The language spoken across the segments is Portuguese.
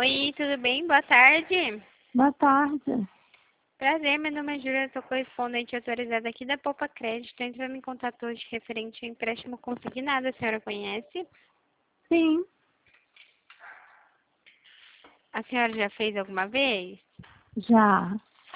Oi, tudo bem? Boa tarde. Boa tarde. Prazer, meu nome é Júlia, sou correspondente autorizada aqui da Poupa Crédito. Entrando em contato hoje referente ao empréstimo consignado, a senhora conhece? Sim, A senhora já fez alguma vez? já.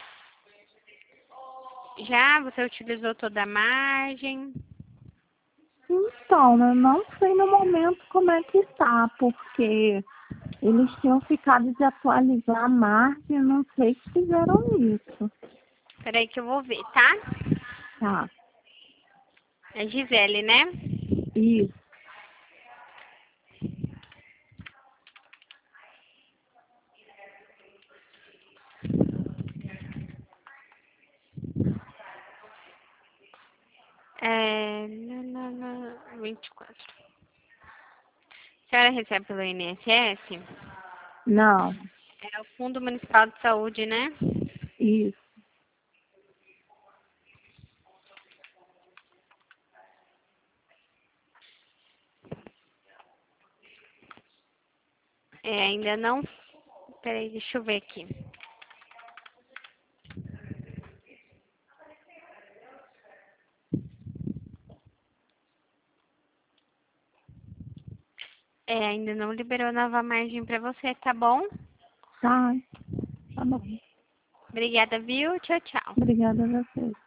Já? Você utilizou toda a margem? Então, eu não sei no momento como é que está, porque eles tinham ficado de atualizar a margem, não sei se fizeram isso. Peraí que eu vou ver, tá? Tá, É Gisele, né? isso. É... 24. A senhora recebe pelo INSS? Não, É o Fundo Municipal de Saúde, né? isso. Ainda não. Peraí, deixa eu ver aqui. Ainda não liberou nova margem pra você, tá bom? Tá, tá bom. Obrigada, viu? Tchau, tchau. Obrigada a você.